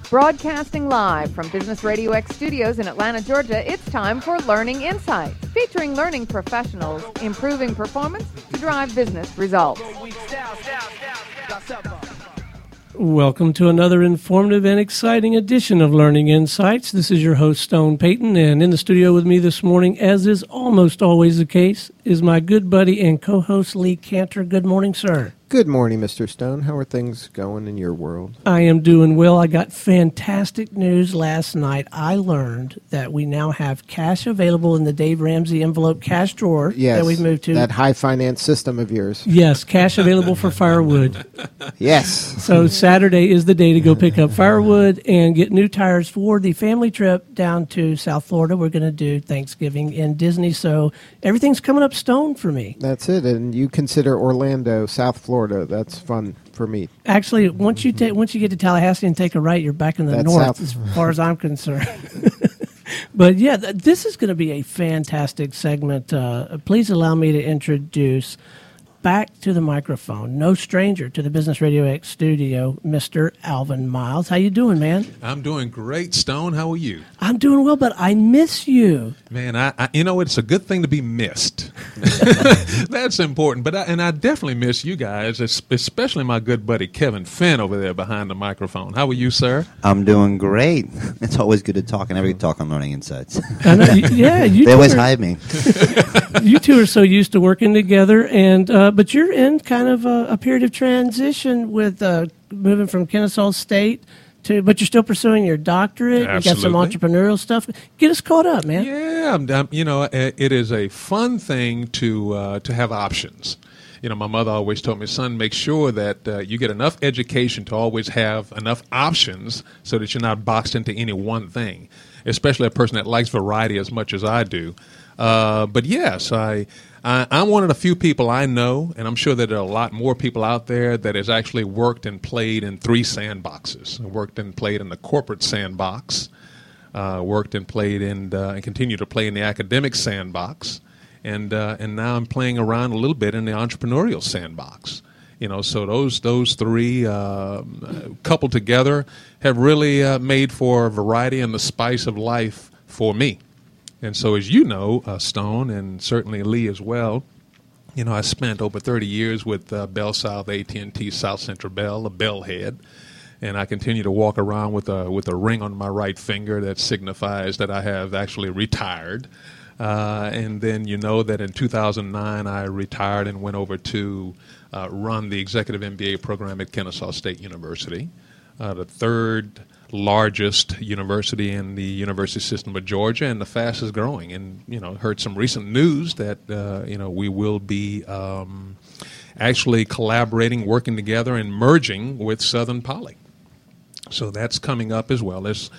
Broadcasting live from Business Radio X studios in Atlanta, Georgia, it's time for Learning Insights, featuring learning professionals improving performance to drive business results. Welcome to another informative and exciting edition of Learning Insights. This is your host, Stone Payton, and in the studio with me this morning, as is almost always the case, is my good buddy and co-host, Lee Cantor. Good morning, sir. Good morning, Mr. Stone. How are things going in your world? I am doing well. I got fantastic news last night. I learned that we now have cash available in the Dave Ramsey envelope cash drawer that we've moved to. That high finance system of yours. Yes, cash available for firewood. Yes. So Saturday is the day to go pick up firewood and get new tires for the family trip down to South Florida. We're going to do Thanksgiving in Disney, so everything's coming up Stone for me. That's it, and you consider Orlando, South Florida. That's fun for me. Actually, once you get to Tallahassee and take a right, you're back in the north, as far as I'm concerned. But yeah, this is going to be a fantastic segment. Please allow me to introduce back to the microphone, no stranger to the Business Radio X studio, Mr. Alvin Miles. How you doing, man? I'm doing great, Stone. How are you? I'm doing well, but I miss you. Man, I it's a good thing to be missed. That's important. But I definitely miss you guys, especially my good buddy Kevin Finn over there behind the microphone. How are you, sir? I'm doing great. It's always good to talk, and every talk on Learning Insights. I know, you they always hide me. You two are so used to working together, and but you're in kind of a period of transition with moving from Kennesaw State but you're still pursuing your doctorate. Absolutely. You got some entrepreneurial stuff. Get us caught up, man. Yeah, it is a fun thing to have options. You know, my mother always told me, son, make sure that you get enough education to always have enough options so that you're not boxed into any one thing, especially a person that likes variety as much as I do. But yes, I'm one of the few people I know, and I'm sure that there are a lot more people out there that has actually worked and played in 3 sandboxes. Worked and played in the corporate sandbox, worked and played and continue to play in the academic sandbox, and now I'm playing around a little bit in the entrepreneurial sandbox. You know, so those 3 coupled together have really made for variety and the spice of life for me. And so, as you know, Stone, and certainly Lee as well, you know, I spent over 30 years with Bell South, AT&T South Central Bell, a bellhead, and I continue to walk around with a ring on my right finger that signifies that I have actually retired. And then you know that in 2009 I retired and went over to run the executive MBA program at Kennesaw State University, the 3rd largest university in the university system of Georgia and the fastest growing. And, you know, heard some recent news that, we will be actually collaborating, working together, and merging with Southern Poly. So that's coming up as well. There's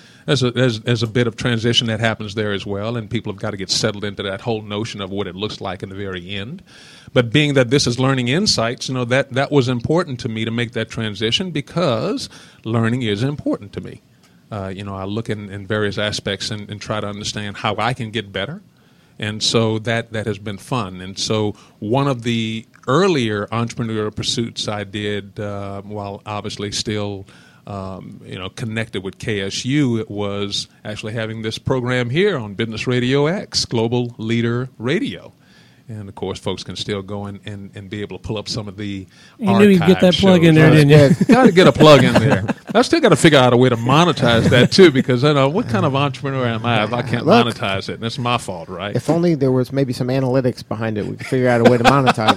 a bit of transition that happens there as well, and people have got to get settled into that whole notion of what it looks like in the very end. But being that this is Learning Insights, you know, that was important to me to make that transition because learning is important to me. I look in various aspects and try to understand how I can get better. And so that has been fun. And so one of the earlier entrepreneurial pursuits I did while obviously still connected with KSU, it was actually having this program here on Business Radio X, Global Leader Radio. And, of course, folks can still go and be able to pull up some of the You knew you'd get that plug in there, didn't you? Got to get a plug in there. I still got to figure out a way to monetize that, too, because, I know, what kind of entrepreneur am I if I can't monetize it? And that's my fault, right? If only there was maybe some analytics behind it, we could figure out a way to monetize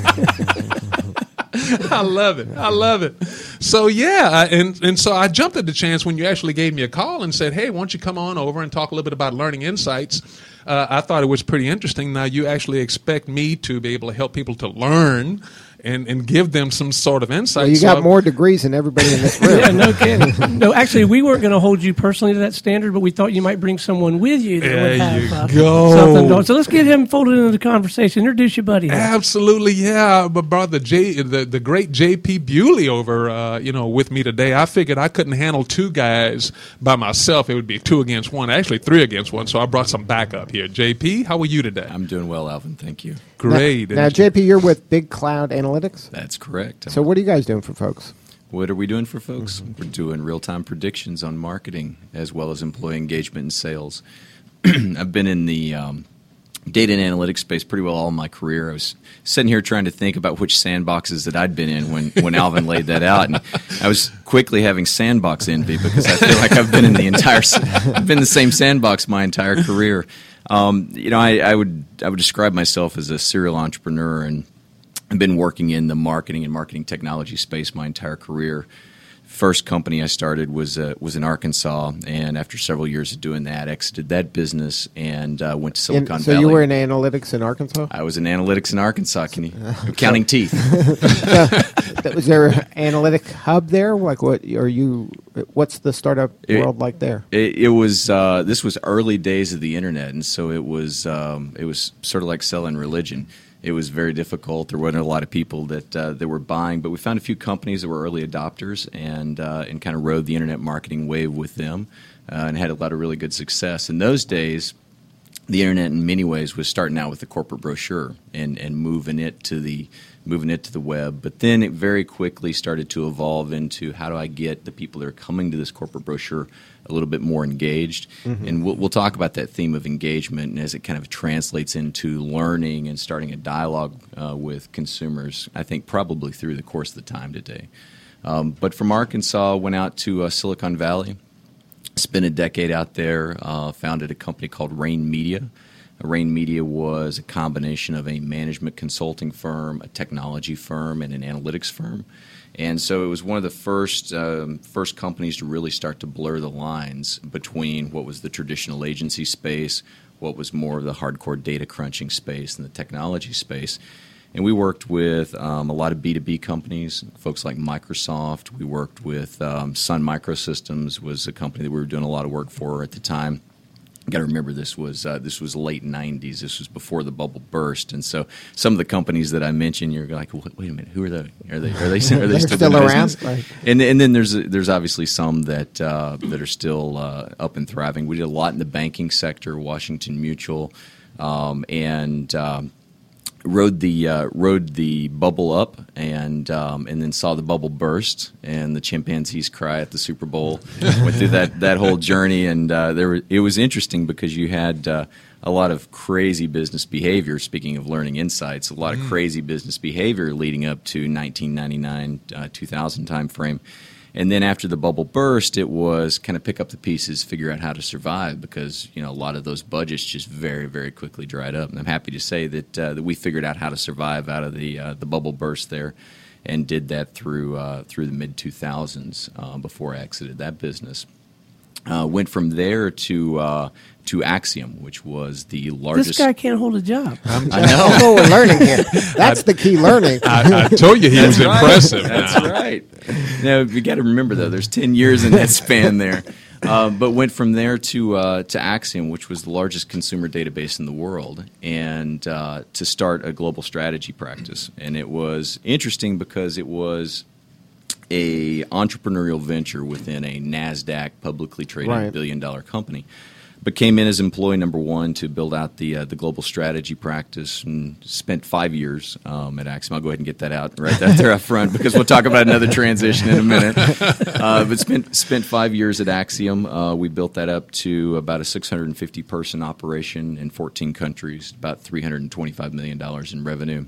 it. I love it. So, yeah, and so I jumped at the chance when you actually gave me a call and said, hey, why don't you come on over and talk a little bit about Learning Insights. I thought it was pretty interesting. Now, you actually expect me to be able to help people to learn and give them some sort of insight. Well, you got more degrees than everybody in this room. Yeah, no kidding. No, actually, we weren't going to hold you personally to that standard, but we thought you might bring someone with you that would have something going. So let's get him folded into the conversation. Introduce your buddy. Absolutely, yeah. But brother the great J.P. Bewley over, with me today. I figured I couldn't handle 2 guys by myself. It would be 2 against 1, actually 3 against 1. So I brought some backup here. J.P., how are you today? I'm doing well, Alvin. Thank you. Great. Now, JP, you're with Big Cloud Analytics? That's correct. So what are you guys doing for folks? What are we doing for folks? We're doing real-time predictions on marketing as well as employee engagement and sales. I've been in the data and analytics space pretty well all my career. I was sitting here trying to think about which sandboxes that I'd been in when Alvin laid that out, and I was quickly having sandbox envy because I feel like I've been in the same sandbox my entire career. I would describe myself as a serial entrepreneur, and I've been working in the marketing and marketing technology space my entire career. First company I started was in Arkansas, and after several years of doing that, exited that business and went to Silicon Valley. So you were in analytics in Arkansas? I was in analytics in Arkansas. Counting teeth. Was there an analytic hub there? Like what are you? What's the startup world like there? It was this was early days of the internet, and so it was sort of like selling religion. It was very difficult. There wasn't a lot of people that were buying, but we found a few companies that were early adopters and kind of rode the internet marketing wave with them and had a lot of really good success. In those days, the internet in many ways was starting out with the corporate brochure and moving it to the web. But then it very quickly started to evolve into how do I get the people that are coming to this corporate brochure a little bit more engaged. Mm-hmm. And we'll talk about that theme of engagement and as it kind of translates into learning and starting a dialogue with consumers, I think probably through the course of the time today. But from Arkansas, went out to Silicon Valley, spent a decade out there, founded a company called Rain Media. Rain Media was a combination of a management consulting firm, a technology firm, and an analytics firm. And so it was one of the first companies to really start to blur the lines between what was the traditional agency space, what was more of the hardcore data crunching space, and the technology space. And we worked with a lot of B2B companies, folks like Microsoft. We worked with Sun Microsystems, was a company that we were doing a lot of work for at the time. You got to remember this was late 90s. This was before the bubble burst, and so some of the companies that I mentioned, you're like, wait a minute, who are they? Are they still around? Right. And then there's obviously some that are still up and thriving. We did a lot in the banking sector, Washington Mutual, and rode the bubble up and then saw the bubble burst and the chimpanzees cry at the Super Bowl. Went through that whole journey, and it was interesting because you had a lot of crazy business behavior. Speaking of learning insights, a lot of crazy business behavior leading up to 1999, 2000 timeframe. And then after the bubble burst, it was kind of pick up the pieces, figure out how to survive because a lot of those budgets just very, very quickly dried up. And I'm happy to say that we figured out how to survive out of the bubble burst there, and did that through the mid 2000s before I exited that business. Went from there to Acxiom, which was the largest. This guy can't hold a job. I know. That's what we're learning here. That's the key learning. I told you he was impressive. That's right. Now you got to remember though, there's 10 years in that span there. But went from there to Acxiom, which was the largest consumer database in the world, and to start a global strategy practice. And it was interesting because it was a entrepreneurial venture within a NASDAQ publicly traded billion-dollar company. But came in as employee number one to build out the global strategy practice, and spent 5 years at Acxiom. I'll go ahead and get that out right there up front because we'll talk about another transition in a minute. But spent 5 years at Acxiom. We built that up to about a 650-person operation in 14 countries, about $325 million in revenue.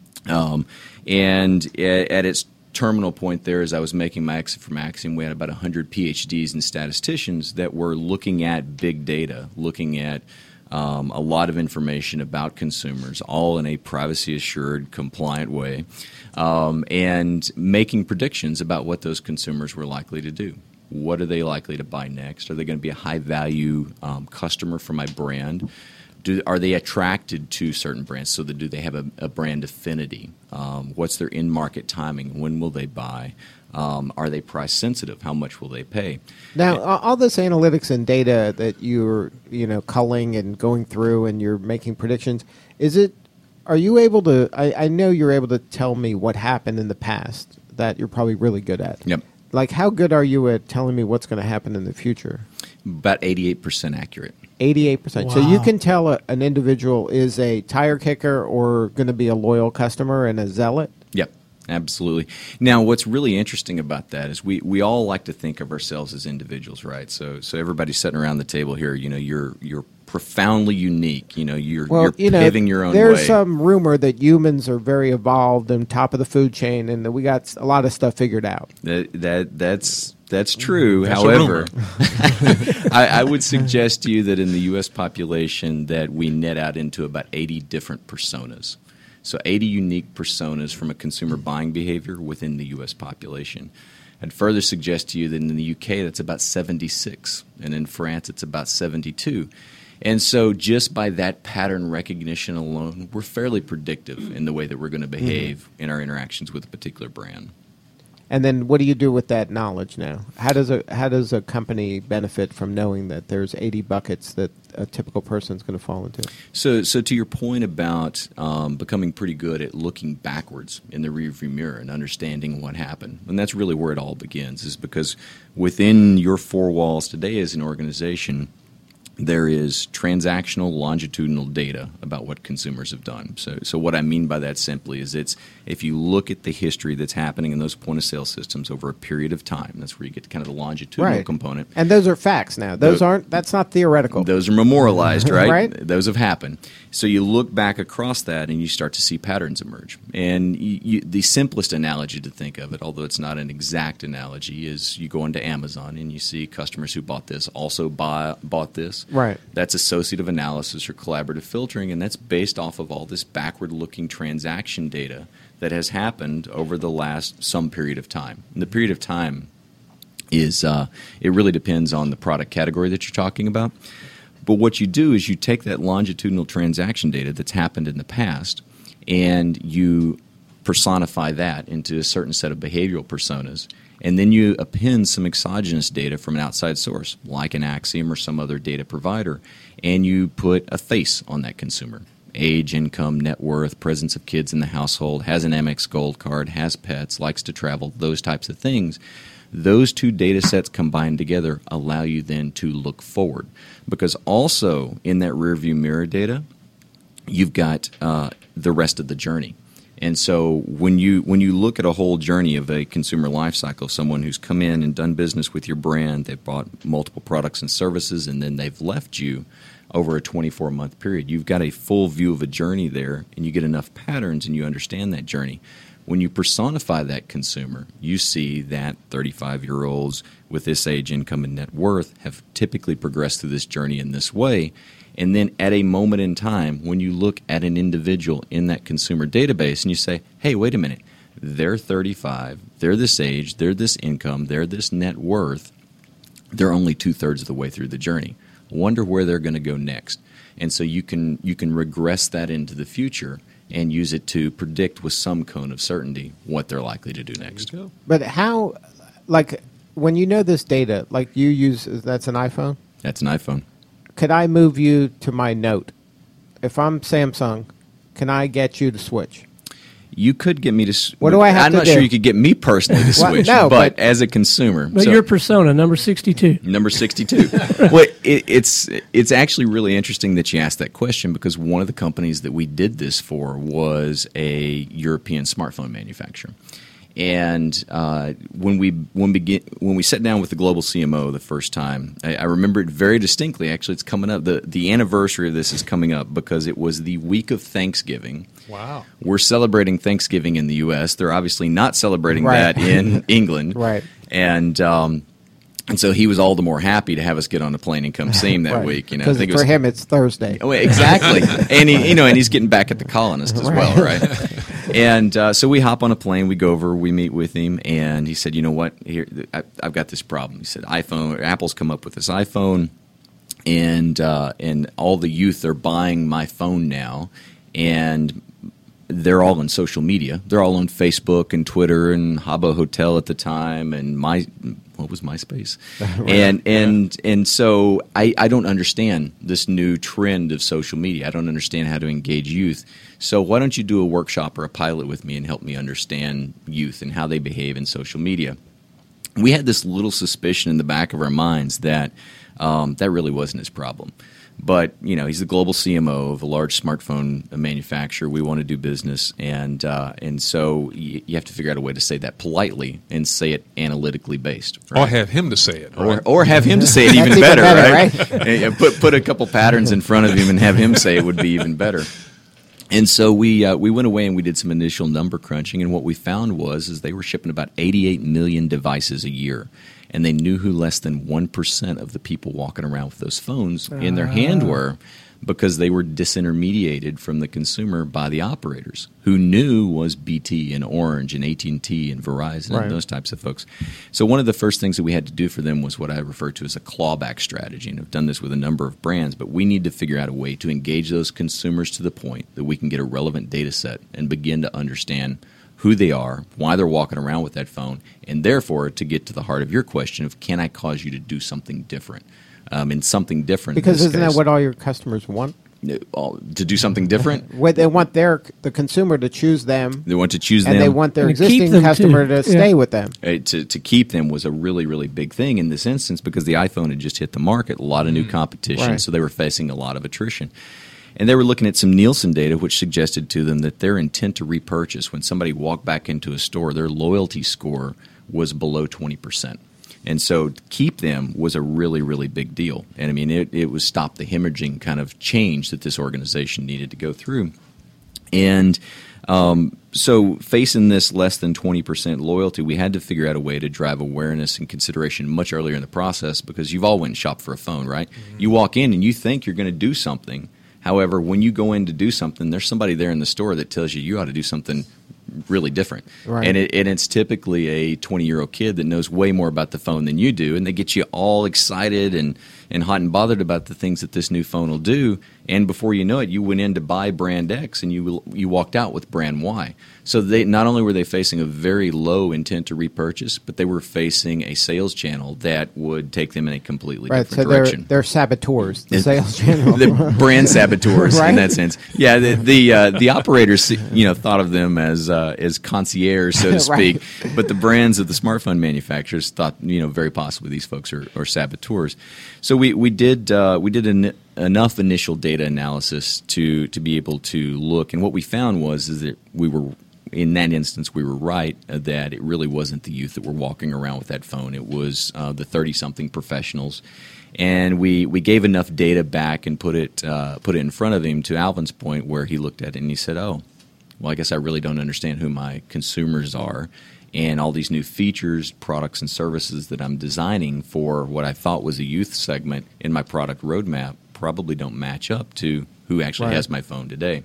And at its terminal point there, as I was making my exit from Acxiom, we had about 100 PhDs and statisticians that were looking at big data, looking at a lot of information about consumers, all in a privacy-assured, compliant way, and making predictions about what those consumers were likely to do. What are they likely to buy next? Are they going to be a high-value customer for my brand? Are they attracted to certain brands? So do they have a brand affinity? What's their in-market timing? When will they buy? Are they price sensitive? How much will they pay? Now, all this analytics and data that you're culling and going through, and you're making predictions. Are you able to? I know you're able to tell me what happened in the past that you're probably really good at. Yep. Like, how good are you at telling me what's going to happen in the future? About 88% accurate. 88%. Wow. So you can tell an individual is a tire kicker or going to be a loyal customer and a zealot? Yep. Absolutely. Now, what's really interesting about that is we all like to think of ourselves as individuals, right? So everybody sitting around the table here, you're profoundly unique. You're paving your own way. There's some rumor that humans are very evolved and top of the food chain, and that we got a lot of stuff figured out. That's true. That's However, I would suggest to you that in the U.S. population that we net out into about 80 different personas. So 80 unique personas from a consumer buying behavior within the U.S. population. I'd further suggest to you that in the UK that's about 76, and in France it's about 72. And so just by that pattern recognition alone, we're fairly predictive in the way that we're going to behave in our interactions with a particular brand. And then what do you do with that knowledge now? How does a company benefit from knowing that there's 80 buckets that a typical person is going to fall into? So to your point about becoming pretty good at looking backwards in the rearview mirror and understanding what happened, and that's really where it all begins, is because within your four walls today as an organization, there is transactional longitudinal data about what consumers have done. So what I mean by that simply is if you look at the history that's happening in those point-of-sale systems over a period of time, that's where you get kind of the longitudinal component. And those are facts now. That's not theoretical. Those are memorialized, right? Right. Those have happened. So you look back across that and you start to see patterns emerge. And the simplest analogy to think of it, although it's not an exact analogy, is you go into Amazon and you see customers who bought this also bought this. Right. That's associative analysis or collaborative filtering, and that's based off of all this backward-looking transaction data that has happened over the last some period of time. And the period of time is it really depends on the product category that you're talking about. But what you do is you take that longitudinal transaction data that's happened in the past and you personify that into a certain set of behavioral personas, and then you append some exogenous data from an outside source, like an Acxiom or some other data provider, and you put a face on that consumer. Age, income, net worth, presence of kids in the household, has an Amex Gold card, has pets, likes to travel, those types of things. Those two data sets combined together allow you then to look forward. Because also in that rearview mirror data, you've got the rest of the journey. And so when you look at a whole journey of a consumer life cycle, someone who's come in and done business with your brand, they've bought multiple products and services, and then they've left you over a 24-month period, you've got a full view of a journey there, and you get enough patterns and you understand that journey. When you personify that consumer, you see that 35-year-olds with this age, income, and net worth have typically progressed through this journey in this way. And then at a moment in time, when you look at an individual in that consumer database and you say, hey, wait a minute, they're 35, they're this age, they're this income, they're this net worth, they're only 2/3 of the way through the journey. Wonder where they're going to go next. And so you can regress that into the future and use it to predict with some cone of certainty what they're likely to do next. But how, like, when you know this data, like you use, that's an iPhone? That's an iPhone. Could I move you to my Note? If I'm Samsung, can I get you to switch? You could get me to. What do I have I'm to not do? sure you could get me personally to switch, no, but as a consumer. But your persona, number 62. Number 62. Well, it's actually really interesting that you asked that question, because one of the companies that we did this for was a European smartphone manufacturer. And when we sat down with the global CMO the first time, I remember it very distinctly. Actually, it's coming up. The anniversary of this is coming up because it was the week of Thanksgiving. Wow. We're celebrating Thanksgiving in the U.S. They're obviously not celebrating that in England. Right. And so he was all the more happy to have us get on a plane and come see him that week. You know, because for him it's Thursday. Oh, exactly. And and he's getting back at the colonists as well, right? And so we hop on a plane, we go over, we meet with him, and he said, "You know what? Here, I've got this problem." He said, Apple's come up with this iPhone, and all the youth are buying my phone now, and they're all on social media. They're all on Facebook and Twitter and Habbo Hotel at the time, and what was MySpace? Right. And so I don't understand this new trend of social media. I don't understand how to engage youth. So why don't you do a workshop or a pilot with me and help me understand youth and how they behave in social media? We had this little suspicion in the back of our minds that that really wasn't his problem. But, he's the global CMO of a large smartphone manufacturer. We want to do business. And so you have to figure out a way to say that politely and say it analytically based. Right? Or have him to say it. Right? Or have him to say it even better, right? And put a couple patterns in front of him and have him say it would be even better. And so we went away and we did some initial number crunching, and what we found is they were shipping about 88 million devices a year, and they knew who less than 1% of the people walking around with those phones in their hand were, because they were disintermediated from the consumer by the operators, who knew was BT and Orange and AT&T and Verizon and those types of folks. So one of the first things that we had to do for them was what I refer to as a clawback strategy, and I've done this with a number of brands, but we need to figure out a way to engage those consumers to the point that we can get a relevant data set and begin to understand who they are, why they're walking around with that phone, and therefore to get to the heart of your question of, can I cause you to do something different? And something different. Because isn't that what all your customers want? To do something different? They want the consumer to choose them. They want to choose them. And they want their existing customer to stay with them. To keep them was a really, really big thing in this instance, because the iPhone had just hit the market, a lot of new competition, so they were facing a lot of attrition. And they were looking at some Nielsen data, which suggested to them that their intent to repurchase, when somebody walked back into a store, their loyalty score was below 20%. And so to keep them was a really, really big deal. And I mean, it was stop the hemorrhaging kind of change that this organization needed to go through. And so facing this less than 20% loyalty, we had to figure out a way to drive awareness and consideration much earlier in the process, because you've all went and shopped for a phone, right? Mm-hmm. You walk in and you think you're going to do something. However, when you go in to do something, there's somebody there in the store that tells you ought to do something really different. Right. And it's typically a 20-year-old kid that knows way more about the phone than you do, and they get you all excited and hot and bothered about the things that this new phone will do. And before you know it, you went in to buy brand X and you walked out with brand Y. So they not only were they facing a very low intent to repurchase, but they were facing a sales channel that would take them in a completely different direction. They're saboteurs, the sales channel. The brand saboteurs in that sense. Yeah, the operators thought of them as concierge, so to speak, but the brands of the smartphone manufacturers thought very possibly these folks are saboteurs. So we did enough initial data analysis to be able to look, and what we found is that we were, in that instance, we were right that it really wasn't the youth that were walking around with that phone. It was the 30-something professionals, and we gave enough data back and put it in front of him, to Alvin's point, where he looked at it and he said, "Oh, well, I guess I really don't understand who my consumers are." And all these new features, products, and services that I'm designing for what I thought was a youth segment in my product roadmap probably don't match up to who actually has my phone today.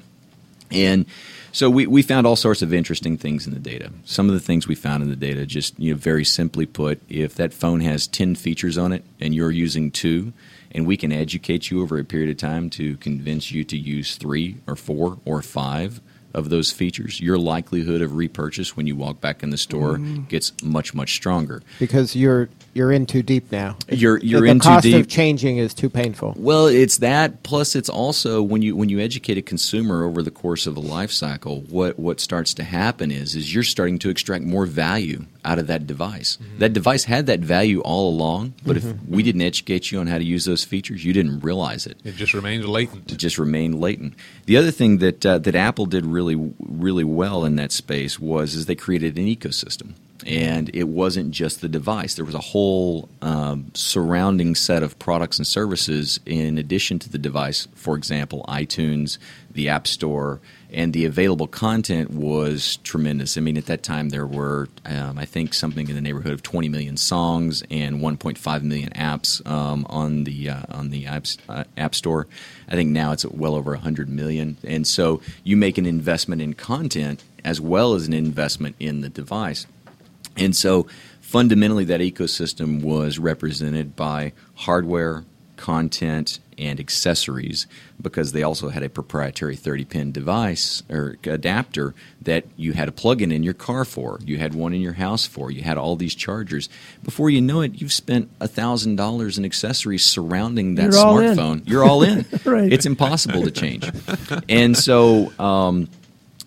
And so we found all sorts of interesting things in the data. Some of the things we found in the data, just very simply put, if that phone has 10 features on it and you're using 2, and we can educate you over a period of time to convince you to use 3 or 4 or 5 of those features, your likelihood of repurchase when you walk back in the store gets much, much stronger. Because you're in too deep now. You're in too deep. The cost of changing is too painful. Well, it's that, plus it's also when you educate a consumer over the course of a life cycle, what starts to happen is you're starting to extract more value out of that device. Mm-hmm. That device had that value all along, but if we didn't educate you on how to use those features, you didn't realize it. It just remains latent. It just remained latent. The other thing that Apple did really, really well in that space is they created an ecosystem. And it wasn't just the device. There was a whole surrounding set of products and services in addition to the device. For example, iTunes, the App Store, and the available content was tremendous. I mean, at that time there were, I think, something in the neighborhood of 20 million songs and 1.5 million apps on the App Store. I think now it's well over 100 million. And so you make an investment in content as well as an investment in the device. And so fundamentally that ecosystem was represented by hardware, content, and accessories, because they also had a proprietary 30-pin device or adapter that you had a plug-in in your car for. You had one in your house for. You had all these chargers. Before you know it, you've spent $1,000 in accessories surrounding that smartphone. You're all in. Right. It's impossible to change. And so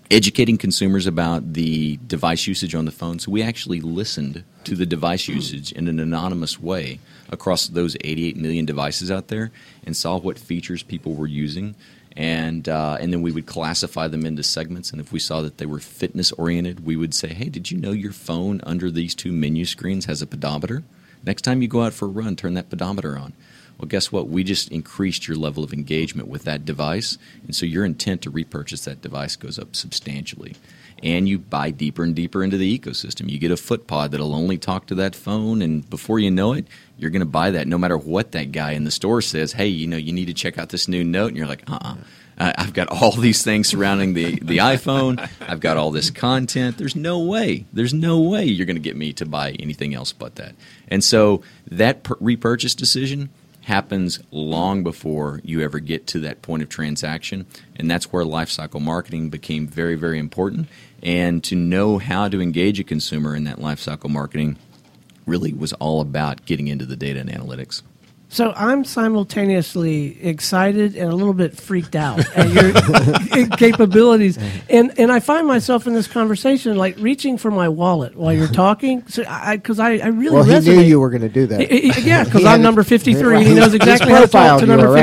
educating consumers about the device usage on the phone. So we actually listened to the device usage in an anonymous way across those 88 million devices out there and saw what features people were using. And then we would classify them into segments. And if we saw that they were fitness-oriented, we would say, hey, did you know your phone under these 2 menu screens has a pedometer? Next time you go out for a run, turn that pedometer on. Well, guess what? We just increased your level of engagement with that device, and so your intent to repurchase that device goes up substantially. And you buy deeper and deeper into the ecosystem. You get a footpod that'll only talk to that phone, and before you know it, you're going to buy that no matter what that guy in the store says. Hey, you need to check out this new Note, and you're like, I've got all these things surrounding the iPhone. I've got all this content. There's no way you're going to get me to buy anything else but that. And so that repurchase decision happens long before you ever get to that point of transaction, and that's where lifecycle marketing became very, very important. And to know how to engage a consumer in that lifecycle marketing really was all about getting into the data and analytics. So I'm simultaneously excited and a little bit freaked out at your capabilities, and I find myself in this conversation like reaching for my wallet while you're talking, because I really resonate. He knew you were going to do that. Yeah, because I'm number 53. He knows exactly how to talk to number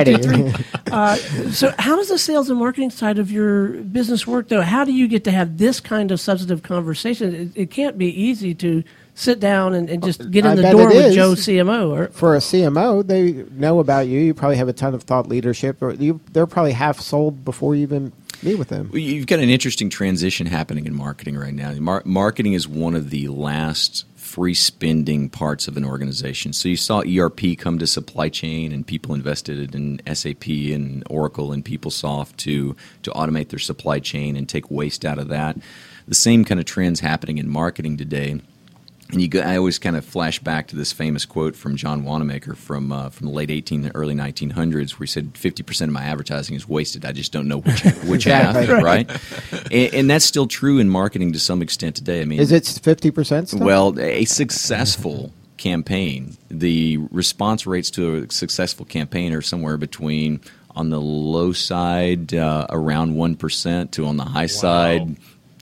53. So how does the sales and marketing side of your business work, though? How do you get to have this kind of substantive conversation? It can't be easy to sit down and just get in the door with Joe CMO. For a CMO, they know about you. You probably have a ton of thought leadership. Or they're probably half sold before you even meet with them. You've got an interesting transition happening in marketing right now. Marketing is one of the last free spending parts of an organization. So you saw ERP come to supply chain, and people invested in SAP and Oracle and PeopleSoft to automate their supply chain and take waste out of that. The same kind of trends happening in marketing today. And I always kind of flash back to this famous quote from John Wanamaker from the late early 1900s, where he said, 50% of my advertising is wasted. I just don't know which half, right? And that's still true in marketing to some extent today. I mean, is it 50% still? Well, a successful campaign, the response rates to a successful campaign are somewhere between, on the low side, around 1%, to on the high side,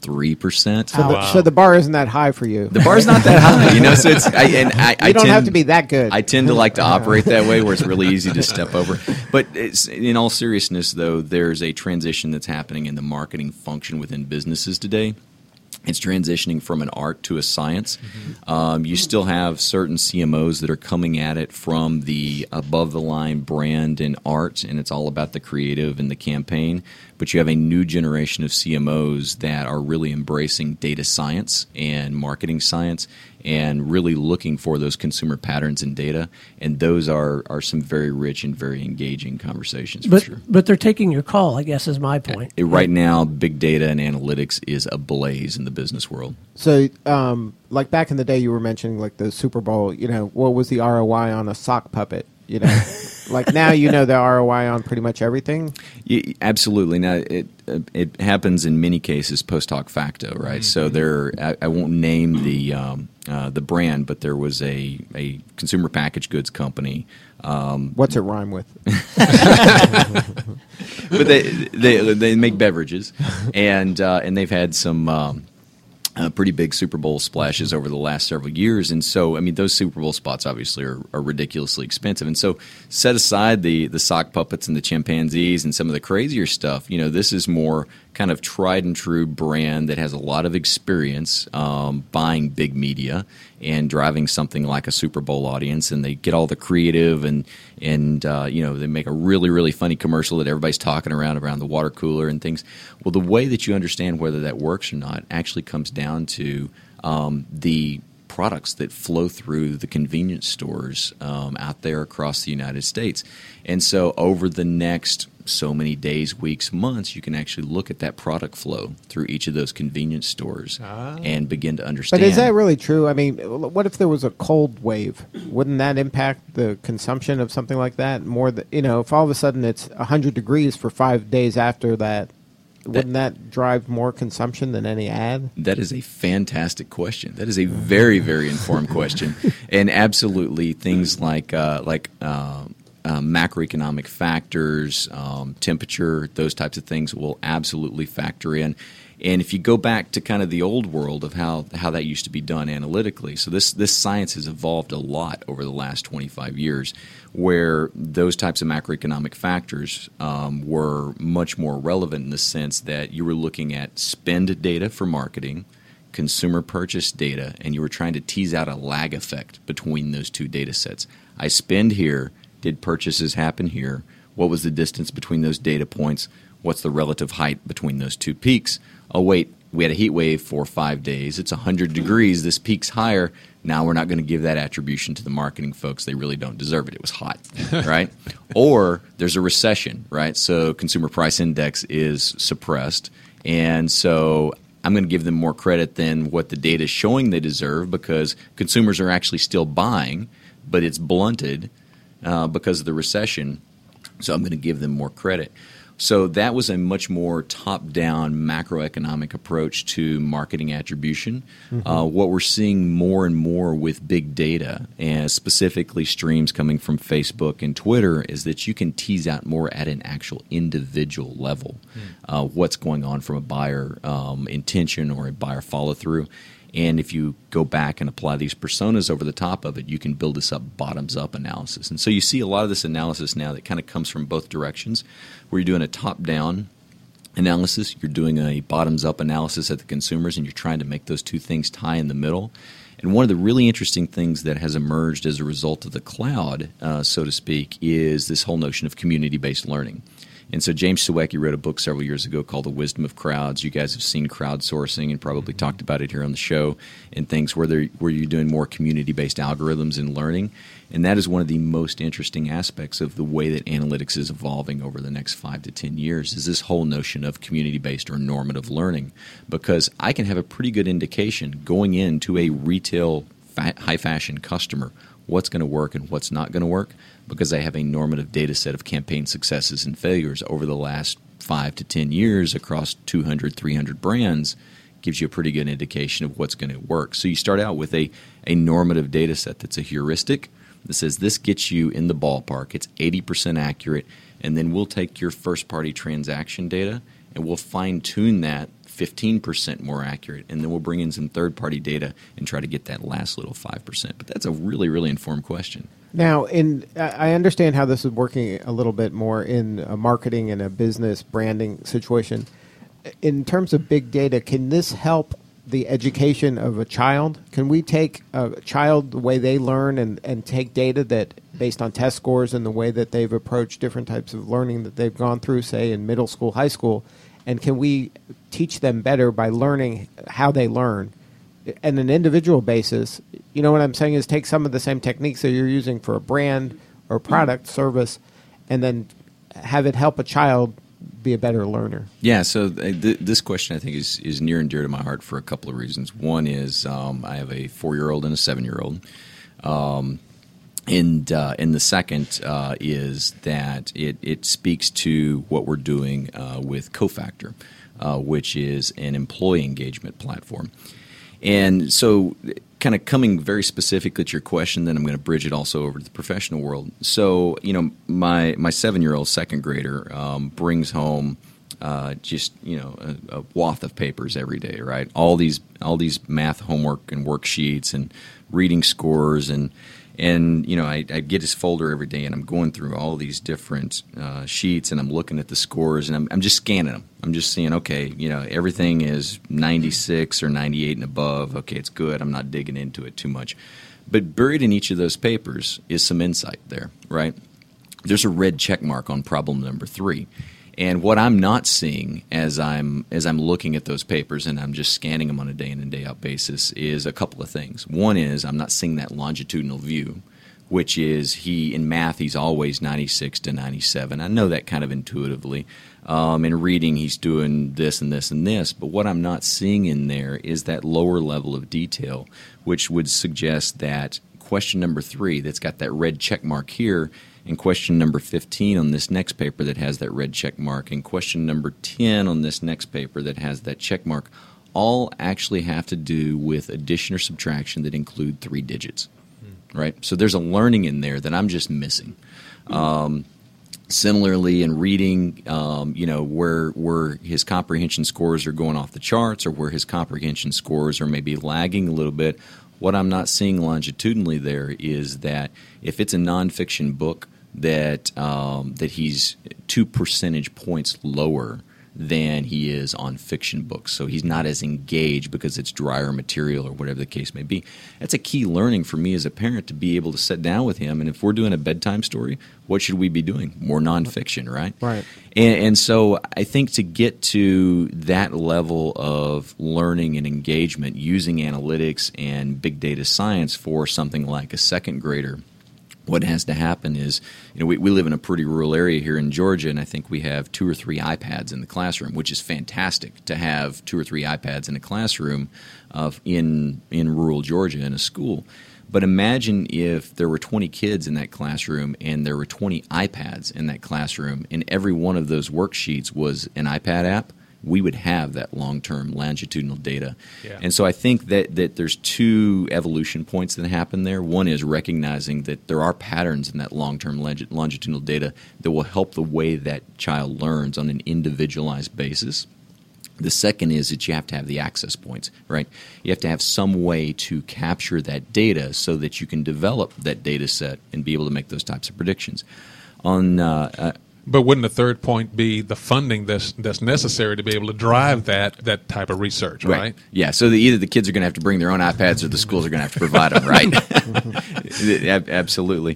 3%. So the bar isn't that high for you. The bar's not that high, So it's you don't have to be that good. I tend to like to operate that way, where it's really easy to step over. But in all seriousness, though, there's a transition that's happening in the marketing function within businesses today. It's transitioning from an art to a science. You still have certain CMOs that are coming at it from the above-the-line brand and art, and it's all about the creative and the campaign. But you have a new generation of CMOs that are really embracing data science and marketing science and really looking for those consumer patterns in data. And those are some very rich and very engaging conversations, for sure. But they're taking your call, I guess, is my point. Right now, big data and analytics is ablaze in the business world. So, like back in the day, you were mentioning like the Super Bowl, what was the ROI on a sock puppet? Like now the ROI on pretty much everything? Yeah, absolutely. Now, it happens in many cases post hoc facto, right? So I won't name the brand, but there was a consumer packaged goods company. What's it rhyme with? But they make beverages, and they've had some pretty big Super Bowl splashes over the last several years. And so, I mean, those Super Bowl spots obviously are ridiculously expensive. And so set aside the sock puppets and the chimpanzees and some of the crazier stuff, this is more kind of tried and true brand that has a lot of experience buying big media and driving something like a Super Bowl audience, and they get all the creative and they make a really, really funny commercial that everybody's talking around the water cooler and things. Well, the way that you understand whether that works or not actually comes down to the products that flow through the convenience stores out there across the United States. And so over the next so many days, weeks, months, you can actually look at that product flow through each of those convenience stores and begin to understand. But is that really true? I mean, what if there was a cold wave? Wouldn't that impact the consumption of something like that more? If all of a sudden it's 100 degrees for 5 days after that, wouldn't that drive more consumption than any ad? That is a fantastic question. That is a very, very informed question. And absolutely things like macroeconomic factors, temperature, those types of things will absolutely factor in. And if you go back to kind of the old world of how that used to be done analytically, so this science has evolved a lot over the last 25 years, where those types of macroeconomic factors were much more relevant in the sense that you were looking at spend data for marketing, consumer purchase data, and you were trying to tease out a lag effect between those two data sets. I spend here, did purchases happen here? What was the distance between those data points? What's the relative height between those two peaks? Oh, wait, we had a heat wave for 5 days. It's 100 degrees. This peak's higher. Now we're not going to give that attribution to the marketing folks. They really don't deserve it. It was hot, right? Or there's a recession, right? So consumer price index is suppressed. And so I'm going to give them more credit than what the data is showing they deserve because consumers are actually still buying, but it's blunted because of the recession. So I'm going to give them more credit. So that was a much more top-down macroeconomic approach to marketing attribution. What we're seeing more and more with big data, and specifically streams coming from Facebook and Twitter, is that you can tease out more at an actual individual level what's going on from a buyer intention or a buyer follow-through. And if you go back and apply these personas over the top of it, you can build this up bottoms-up analysis. And so you see a lot of this analysis now that kind of comes from both directions, where you're doing a top-down analysis, you're doing a bottoms-up analysis at the consumers, and you're trying to make those two things tie in the middle. And one of the really interesting things that has emerged as a result of the cloud, so to speak, is this whole notion of community-based learning. And so James Suwecki wrote a book several years ago called The Wisdom of Crowds. You guys have seen crowdsourcing and probably talked about it here on the show and things where you're doing more community-based algorithms in learning. And that is one of the most interesting aspects of the way that analytics is evolving over the next 5 to 10 years is this whole notion of community-based or normative learning. Because I can have a pretty good indication going into a retail high-fashion customer what's going to work and what's not going to work because I have a normative data set of campaign successes and failures over the last 5 to 10 years across 200, 300 brands gives you a pretty good indication of what's going to work. So you start out with a normative data set that's a heuristic that says this gets you in the ballpark. It's 80% accurate, and then we'll take your first-party transaction data and we'll fine-tune that 15% more accurate, and then we'll bring in some third-party data and try to get that last little 5%. But that's a really, really informed question. Now, I understand how this is working a little bit more in a marketing and a business branding situation. In terms of big data, can this help the education of a child? Can we take a child, the way they learn, and take data that based on test scores and the way that they've approached different types of learning that they've gone through, say, in middle school, high school, and can we teach them better by learning how they learn? On an individual basis, you know what I'm saying is take some of the same techniques that you're using for a brand or product, service, and then have it help a child be a better learner. Yeah, so this question I think is near and dear to my heart for a couple of reasons. One is I have a 4-year-old and a 7-year-old. And the second is that it speaks to what we're doing with Cofactor, which is an employee engagement platform. And so kind of coming very specifically to your question, then I'm going to bridge it also over to the professional world. So, you know, my 7-year-old second grader brings home just, you know, a waft of papers every day, right? All these math homework and worksheets and reading scores and you know, I get his folder every day, and I'm going through all these different sheets, and I'm looking at the scores, and I'm just scanning them. I'm just seeing, okay, you know, everything is 96 or 98 and above. Okay, it's good. I'm not digging into it too much. But buried in each of those papers is some insight there, right? There's a red check mark on problem number 3. And what I'm not seeing as I'm looking at those papers and I'm just scanning them on a day in and day out basis is a couple of things. One is I'm not seeing that longitudinal view, which is in math he's always 96 to 97. I know that kind of intuitively. In reading he's doing this and this and this, but what I'm not seeing in there is that lower level of detail, which would suggest that question number 3 that's got that red check mark here, and question number 15 on this next paper that has that red check mark, and question number 10 on this next paper that has that check mark, all actually have to do with addition or subtraction that include 3 digits, right? So there's a learning in there that I'm just missing. Similarly, in reading, where his comprehension scores are going off the charts or where his comprehension scores are maybe lagging a little bit, what I'm not seeing longitudinally there is that if it's a nonfiction book that he's 2 percentage points lower than he is on fiction books. So he's not as engaged because it's drier material or whatever the case may be. That's a key learning for me as a parent, to be able to sit down with him. And if we're doing a bedtime story, what should we be doing? More nonfiction, right? Right. And so I think to get to that level of learning and engagement using analytics and big data science for something like a second grader, what has to happen is, we live in a pretty rural area here in Georgia, and I think we have 2 or 3 iPads in the classroom, which is fantastic to have 2 or 3 iPads in a classroom in rural Georgia in a school. But imagine if there were 20 kids in that classroom and there were 20 iPads in that classroom, and every one of those worksheets was an iPad app. We would have that long-term longitudinal data. Yeah. And so I think that there's 2 evolution points that happen there. One is recognizing that there are patterns in that long-term longitudinal data that will help the way that child learns on an individualized basis. The second is that you have to have the access points, right? You have to have some way to capture that data so that you can develop that data set and be able to make those types of predictions. But wouldn't the third point be the funding that's necessary to be able to drive that type of research, right? Yeah, so either the kids are going to have to bring their own iPads or the schools are going to have to provide them, right? Absolutely.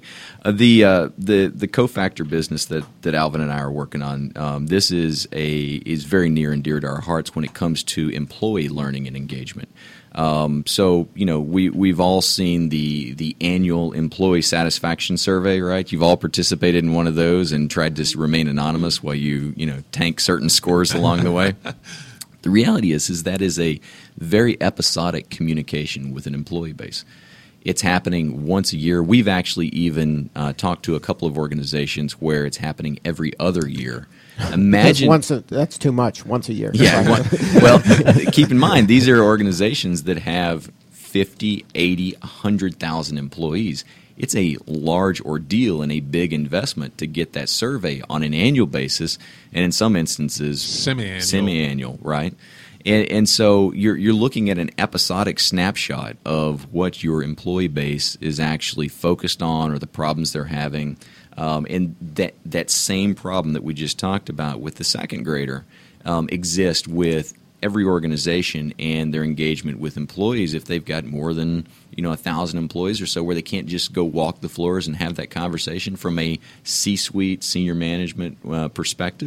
The Cofactor business that Alvin and I are working on, this is very near and dear to our hearts when it comes to employee learning and engagement. So we've all seen the annual employee satisfaction survey, right? You've all participated in one of those and tried to remain anonymous while you tank certain scores along the way. The reality is that is a very episodic communication with an employee base. It's happening once a year. We've actually even talked to a couple of organizations where it's happening every other year. Imagine that's too much. Once a year. Yeah. Well, keep in mind, these are organizations that have 50, 80, 100,000 employees. It's a large ordeal and a big investment to get that survey on an annual basis, and in some instances, semi-annual, right? And so you're looking at an episodic snapshot of what your employee base is actually focused on or the problems they're having. And that same problem that we just talked about with the second grader exists with every organization and their engagement with employees if they've got more than 1,000 employees or so, where they can't just go walk the floors and have that conversation from a C-suite, senior management perspective.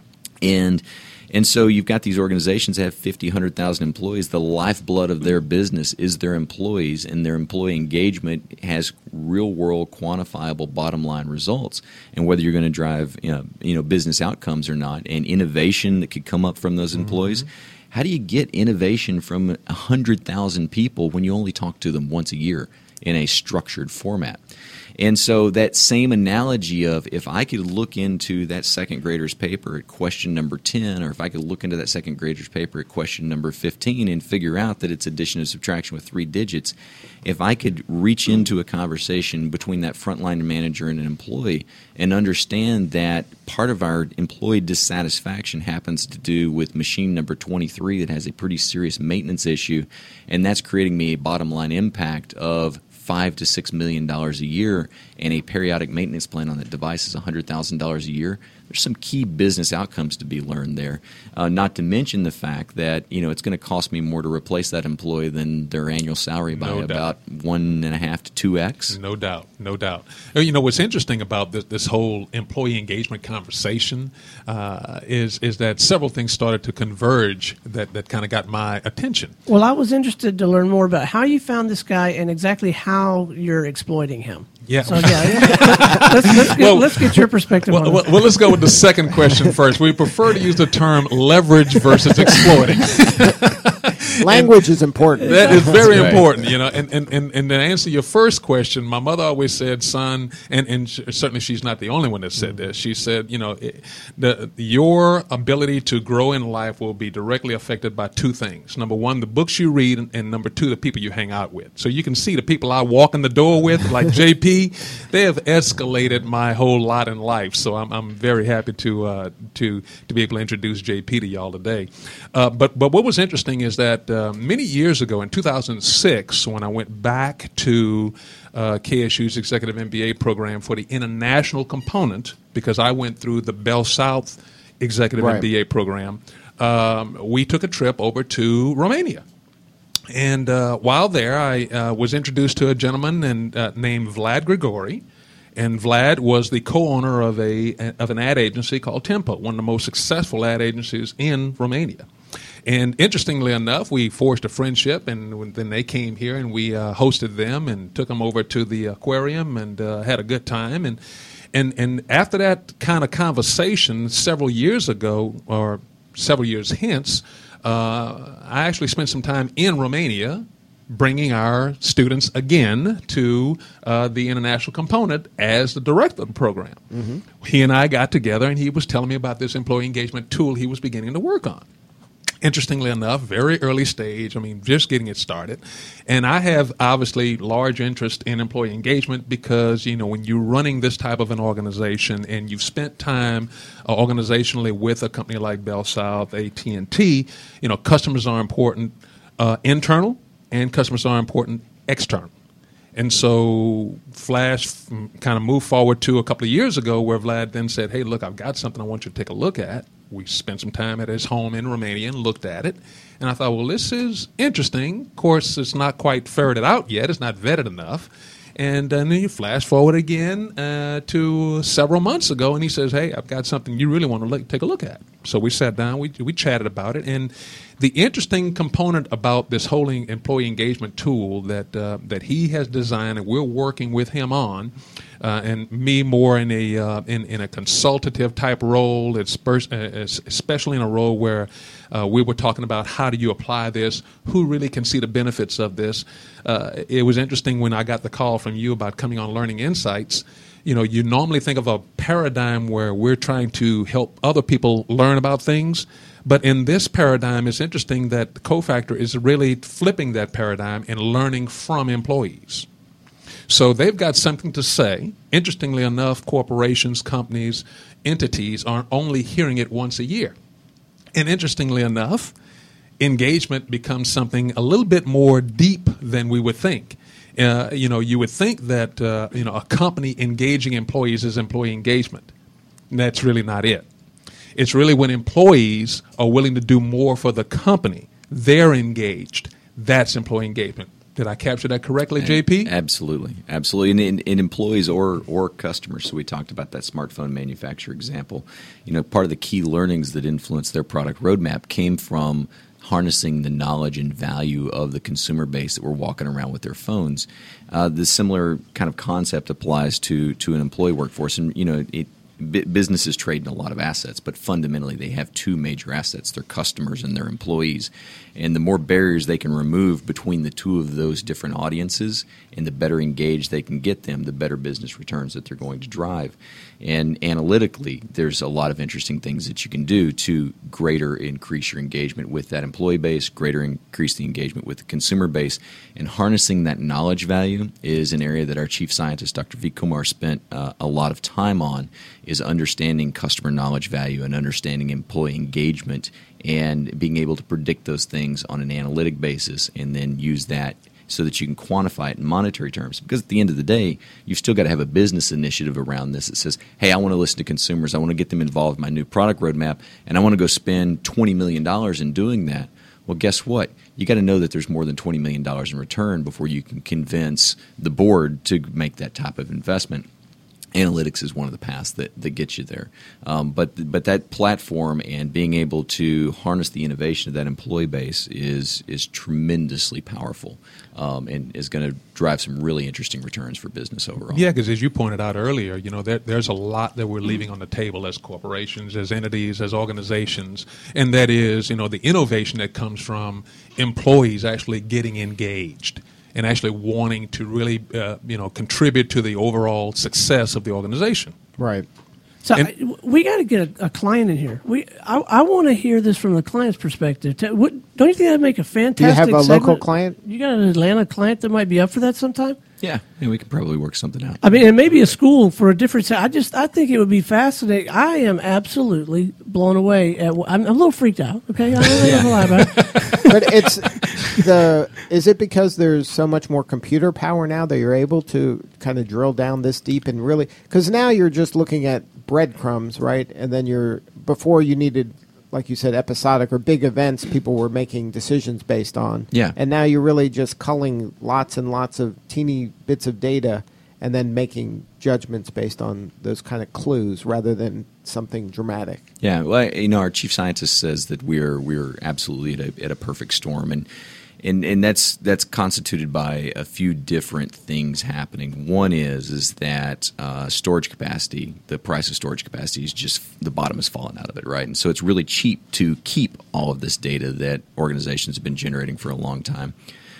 And so you've got these organizations that have 50, 100,000 employees. The lifeblood of their business is their employees, and their employee engagement has real-world, quantifiable bottom-line results. And whether you're going to drive business outcomes or not, and innovation that could come up from those employees, how do you get innovation from 100,000 people when you only talk to them once a year in a structured format? And so that same analogy of if I could look into that second grader's paper at question number 10, or if I could look into that second grader's paper at question number 15 and figure out that it's addition and subtraction with 3 digits, if I could reach into a conversation between that frontline manager and an employee and understand that part of our employee dissatisfaction happens to do with machine number 23 that has a pretty serious maintenance issue, and that's creating me a bottom line impact of $5 to $6 million a year, and a periodic maintenance plan on that device is $100,000 a year. There's some key business outcomes to be learned there. Not to mention the fact that it's going to cost me more to replace that employee than their annual salary by about 1.5 to 2x. No doubt, no doubt. What's interesting about this whole employee engagement conversation is that several things started to converge that kind of got my attention. Well, I was interested to learn more about how you found this guy and exactly how you're exploiting him. Yeah. So, let's get your perspective on it. Well, let's go with the second question first. We prefer to use the term leverage versus exploiting. Language is important. That is very important, you know. And to answer your first question, my mother always said, son, and certainly she's not the only one that said this. She said, you know, your ability to grow in life will be directly affected by two things. Number one, the books you read, and number two, the people you hang out with. So you can see the people I walk in the door with, like JP, they have escalated my whole lot in life. So I'm very happy to be able to introduce JP to y'all today. But what was interesting is that many years ago, in 2006, when I went back to KSU's Executive MBA program for the international component, because I went through the Bell South Executive MBA program, we took a trip over to Romania. And while there, I was introduced to a gentleman named Vlad Grigori. And Vlad was the co-owner of an ad agency called Tempo, one of the most successful ad agencies in Romania. And interestingly enough, we forged a friendship, and then they came here, and we hosted them and took them over to the aquarium and had a good time. And after that kind of conversation, several years ago, or several years hence, I actually spent some time in Romania bringing our students again to the international component as the director of the program. Mm-hmm. He and I got together, and he was telling me about this employee engagement tool he was beginning to work on. Interestingly enough, very early stage, I mean, just getting it started. And I have obviously large interest in employee engagement because, you know, when you're running this type of an organization and you've spent time organizationally with a company like Bell South, AT&T, you know, customers are important internal, and customers are important external. And so Flash kind of moved forward to a couple of years ago where Vlad then said, hey, look, I've got something I want you to take a look at. We spent some time at his home in Romania and looked at it. And I thought, well, this is interesting. Of course, it's not quite ferreted out yet. It's not vetted enough. And then you flash forward again to several months ago, and he says, hey, I've got something you really want to take a look at. So we sat down, we chatted about it. And the interesting component about this whole employee engagement tool that he has designed and we're working with him on, and me more in a consultative type role, especially in a role where we were talking about how do you apply this, who really can see the benefits of this. It was interesting when I got the call from you about coming on Learning Insights. You know, you normally think of a paradigm where we're trying to help other people learn about things. But in this paradigm, it's interesting that Cofactor is really flipping that paradigm and learning from employees. So they've got something to say. Interestingly enough, corporations, companies, entities are only hearing it once a year. And interestingly enough, engagement becomes something a little bit more deep than we would think. You would think that a company engaging employees is employee engagement. And that's really not it. It's really when employees are willing to do more for the company, they're engaged. That's employee engagement. Did I capture that correctly, JP? Absolutely. In employees or customers. So we talked about that smartphone manufacturer example. You know, part of the key learnings that influenced their product roadmap came from harnessing the knowledge and value of the consumer base that were walking around with their phones. The similar kind of concept applies to an employee workforce. And, you know, businesses trade in a lot of assets, but fundamentally they have two major assets, their customers and their employees. And the more barriers they can remove between the two of those different audiences and the better engaged they can get them, the better business returns that they're going to drive. And analytically, there's a lot of interesting things that you can do to greater increase your engagement with that employee base, greater increase the engagement with the consumer base. And harnessing that knowledge value is an area that our chief scientist, Dr. V. Kumar, spent a lot of time on, is understanding customer knowledge value and understanding employee engagement and being able to predict those things on an analytic basis and then use that so that you can quantify it in monetary terms. Because at the end of the day, you've still got to have a business initiative around this that says, hey, I want to listen to consumers, I want to get them involved in my new product roadmap, and I want to go spend $20 million in doing that. Well, guess what? You got to know that there's more than $20 million in return before you can convince the board to make that type of investment. analytics is one of the paths that gets you there. But that platform and being able to harness the innovation of that employee base is tremendously powerful, and is going to drive some really interesting returns for business overall. Yeah, because as you pointed out earlier, there's a lot that we're leaving on the table as corporations, as entities, as organizations, and that is, the innovation that comes from employees actually getting engaged and actually wanting to really, contribute to the overall success of the organization. Right. So we got to get a client in here. I want to hear this from the client's perspective. Don't you think that'd make a fantastic? Do you have a segment? local client? You got an Atlanta client that might be up for that sometime? Yeah, we could probably work something out. I mean, and maybe a school for a different. I think it would be fascinating. I am absolutely blown away. I'm a little freaked out. Okay, I don't know lie about it. But is it because there's so much more computer power now that you're able to kind of drill down this deep and really? Because now you're just looking at breadcrumbs, right? And then before you needed, like you said, episodic or big events people were making decisions based on. Yeah. And now you're really just culling lots and lots of teeny bits of data and then making judgments based on those kind of clues rather than something dramatic. Yeah, well, our chief scientist says that we're absolutely at a perfect storm, and that's constituted by a few different things happening. One is that storage capacity, the price of storage capacity is just the bottom has fallen out of it, right? And so it's really cheap to keep all of this data that organizations have been generating for a long time.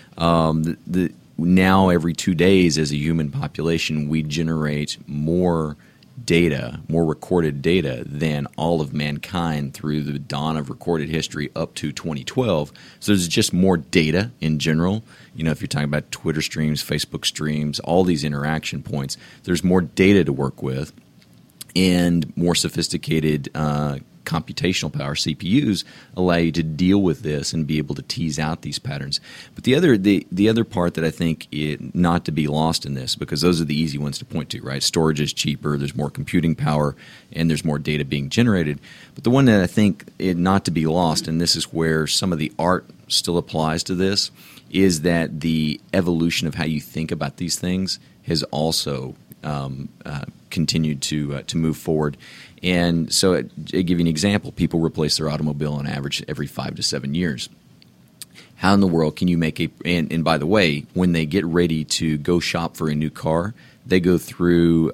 Now every 2 days as a human population, we generate more data, more recorded data than all of mankind through the dawn of recorded history up to 2012. So there's just more data in general. If you're talking about Twitter streams, Facebook streams, all these interaction points, there's more data to work with and more sophisticated computational power, CPUs, allow you to deal with this and be able to tease out these patterns. But the other part that I think not to be lost in this, because those are the easy ones to point to, right? Storage is cheaper, there's more computing power, and there's more data being generated. But the one that I think not to be lost, and this is where some of the art still applies to this, is that the evolution of how you think about these things has also continued to move forward. And so, to give you an example, people replace their automobile on average every 5 to 7 years. How in the world can you make and by the way, when they get ready to go shop for a new car, they go through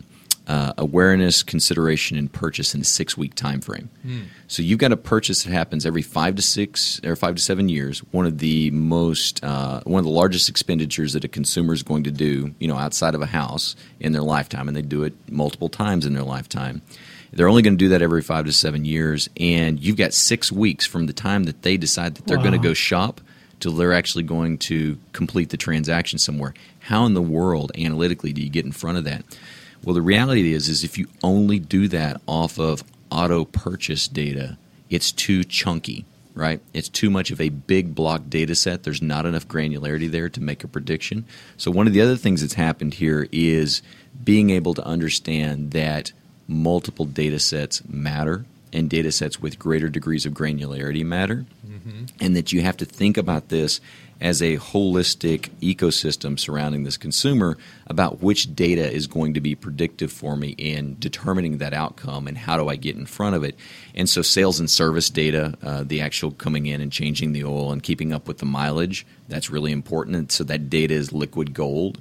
awareness, consideration, and purchase in a 6-week time frame. So you've got a purchase that happens every 5 to 7 years. One of the largest expenditures that a consumer is going to do, outside of a house in their lifetime, and they do it multiple times in their lifetime. They're only going to do that every 5 to 7 years, and you've got 6 weeks from the time that they decide that they're going to go shop till they're actually going to complete the transaction somewhere. How in the world, analytically, do you get in front of that? Well, the reality is if you only do that off of auto purchase data, it's too chunky, right? It's too much of a big block data set. There's not enough granularity there to make a prediction. So one of the other things that's happened here is being able to understand that multiple data sets matter and data sets with greater degrees of granularity matter, and that you have to think about this as a holistic ecosystem surrounding this consumer about which data is going to be predictive for me in determining that outcome and how do I get in front of it. And so sales and service data, the actual coming in and changing the oil and keeping up with the mileage, that's really important. And so that data is liquid gold.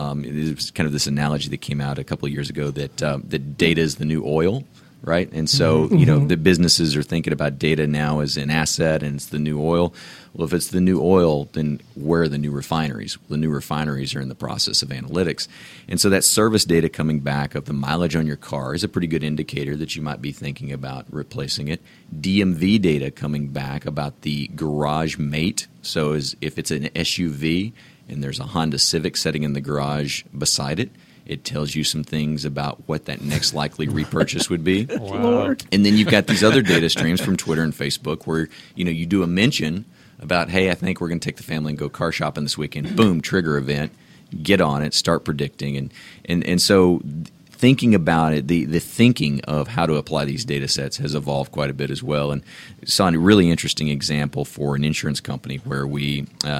It was kind of this analogy that came out a couple of years ago that data is the new oil. Right? And so, the businesses are thinking about data now as an asset and it's the new oil. Well, if it's the new oil, then where are the new refineries? Well, the new refineries are in the process of analytics. And so that service data coming back of the mileage on your car is a pretty good indicator that you might be thinking about replacing it. DMV data coming back about the garage mate. So if it's an SUV and there's a Honda Civic sitting in the garage beside it, it tells you some things about what that next likely repurchase would be. Wow. And then you've got these other data streams from Twitter and Facebook where you do a mention about, hey, I think we're going to take the family and go car shopping this weekend. Boom, trigger event. Get on it, start predicting. And so thinking about it, the thinking of how to apply these data sets has evolved quite a bit as well. And saw a really interesting example for an insurance company where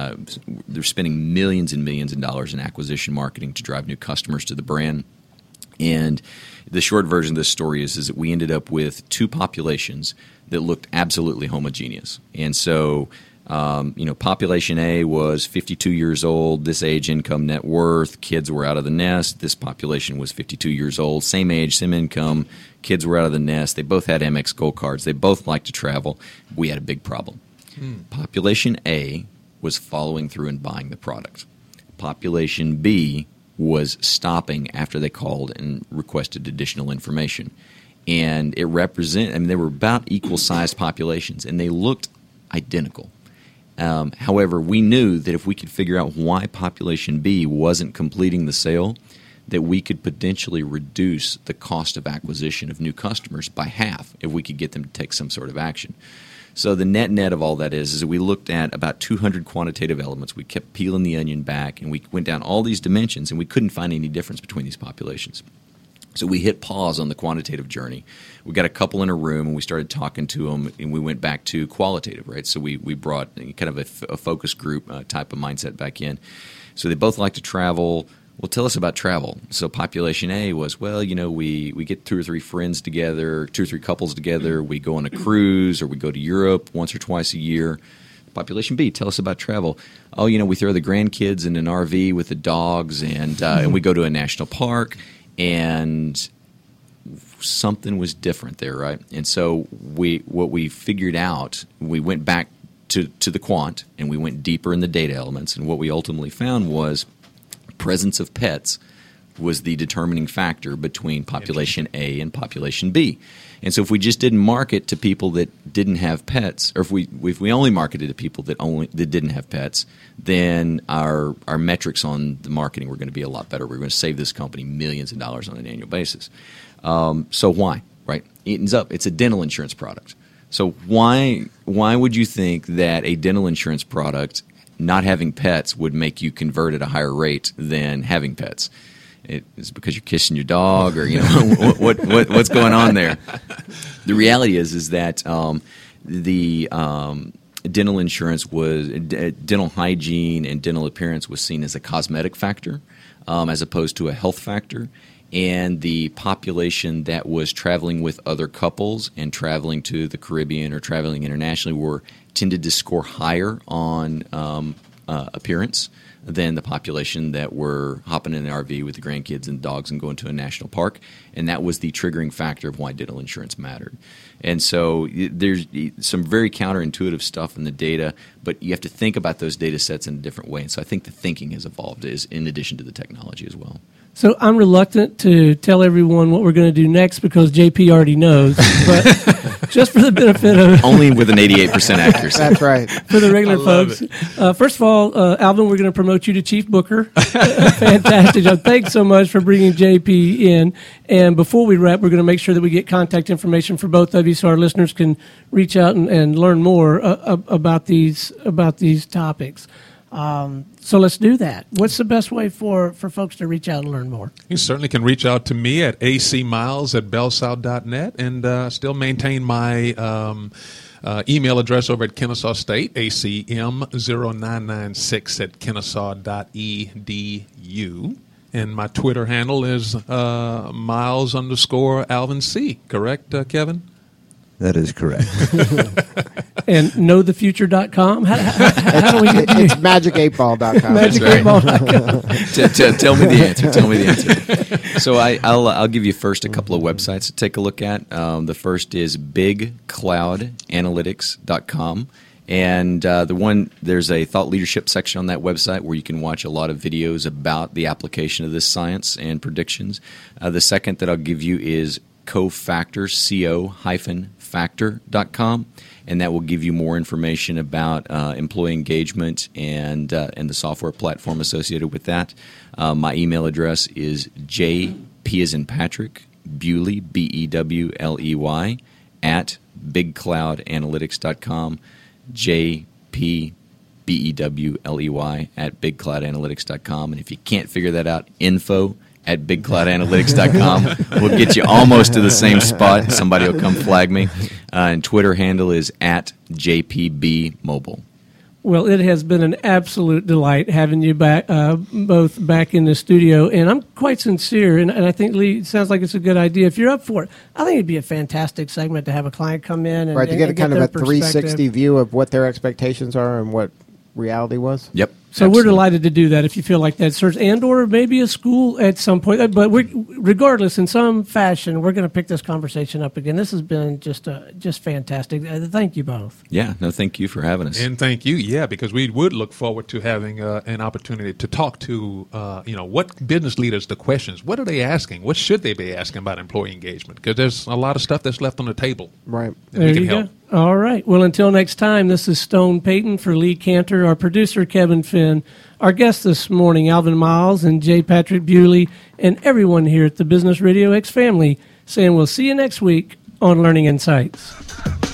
they're spending millions and millions of dollars in acquisition marketing to drive new customers to the brand. And the short version of this story is that we ended up with two populations that looked absolutely homogeneous. And so, population A was 52 years old, this age, income, net worth, kids were out of the nest. This population was 52 years old, same age, same income, kids were out of the nest. They both had Amex Gold cards. They both liked to travel. We had a big problem. Population A was following through and buying the product. Population B was stopping after they called and requested additional information. And they were about equal-sized populations, and they looked identical. However, we knew that if we could figure out why population B wasn't completing the sale, that we could potentially reduce the cost of acquisition of new customers by half if we could get them to take some sort of action. So the net of all that is that we looked at about 200 quantitative elements. We kept peeling the onion back, and we went down all these dimensions, and we couldn't find any difference between these populations. So we hit pause on the quantitative journey. We got a couple in a room, and we started talking to them, and we went back to qualitative, right? So we brought kind of a focus group type of mindset back in. So they both like to travel. Well, tell us about travel. So population A was, we get 2 or 3 friends together, 2 or 3 couples together. We go on a cruise, or we go to Europe once or twice a year. Population B, tell us about travel. Oh, we throw the grandkids in an RV with the dogs, and we go to a national park. And something was different there, right? And so what we figured out, we went back to the quant, and we went deeper in the data elements. And what we ultimately found was presence of pets was the determining factor between population A and population B. And so if we just didn't market to people that didn't have pets, or if we only marketed to people that didn't have pets, then our metrics on the marketing were going to be a lot better. We're going to save this company millions of dollars on an annual basis. So why, right? It ends up, it's a dental insurance product. So why would you think that a dental insurance product not having pets would make you convert at a higher rate than having pets? It's because you're kissing your dog, or what's going on there. The reality is that the dental insurance was dental hygiene and dental appearance was seen as a cosmetic factor as opposed to a health factor. And the population that was traveling with other couples and traveling to the Caribbean or traveling internationally tended to score higher on appearance than the population that were hopping in an RV with the grandkids and dogs and going to a national park. And that was the triggering factor of why dental insurance mattered. And so there's some very counterintuitive stuff in the data, but you have to think about those data sets in a different way. And so I think the thinking has evolved in addition to the technology as well. So I'm reluctant to tell everyone what we're going to do next because JP already knows, but just for the benefit of... Only with an 88% accuracy. That's right. For the regular folks. First of all, Alvin, we're going to promote you to Chief Booker. Fantastic job. Thanks so much for bringing JP in. And before we wrap, we're going to make sure that we get contact information for both of you so our listeners can reach out and learn more about these topics. So let's do that. What's the best way for folks to reach out and learn more? You certainly can reach out to me at acmiles@bellsouth.net and still maintain my email address over at Kennesaw State, acm0996@kennesaw.edu. And my Twitter handle is Miles_Alvin C. Correct, Kevin? That is correct. And knowthefuture.com? How do we get you? It's magic8ball.com. Magic8ball.com. Tell me the answer. So I'll give you first a couple of websites to take a look at. The first is bigcloudanalytics.com. And there's a thought leadership section on that website where you can watch a lot of videos about the application of this science and predictions. The second that I'll give you is cofactor, co-factor.com, and that will give you more information about employee engagement and the software platform associated with that. My email address is JP as in Patrick, Bewley, BEWLEY, at bigcloudanalytics.com, JP, BEWLEY, at bigcloudanalytics.com. And if you can't figure that out, info at bigcloudanalytics.com will get you almost to the same spot. Somebody will come flag me. And Twitter handle is at JPBMobile. Well, it has been an absolute delight having you back, both back in the studio, and I'm quite sincere, and I think, Lee, it sounds like it's a good idea. If you're up for it, I think it'd be a fantastic segment to have a client come in and, right, to get and kind of a 360 perspective. view of what their expectations are and what reality was. Yep. So absolutely. we're delighted to do that if you feel like that, search, and or maybe a school at some point. But regardless, in some fashion, we're going to pick this conversation up again. This has been just fantastic. Thank you both. Yeah, no, thank you for having us. And thank you, yeah, because we would look forward to having an opportunity to talk to, what business leaders, the questions, what are they asking? What should they be asking about employee engagement? Because there's a lot of stuff that's left on the table. Right. that There we can you help. go. All right. Well, until next time, this is Stone Payton for Lee Cantor, our producer, Kevin Finn, our guests this morning, Alvin Miles and J. Patrick Bewley, and everyone here at the Business Radio X family, saying we'll see you next week on Learning Insights.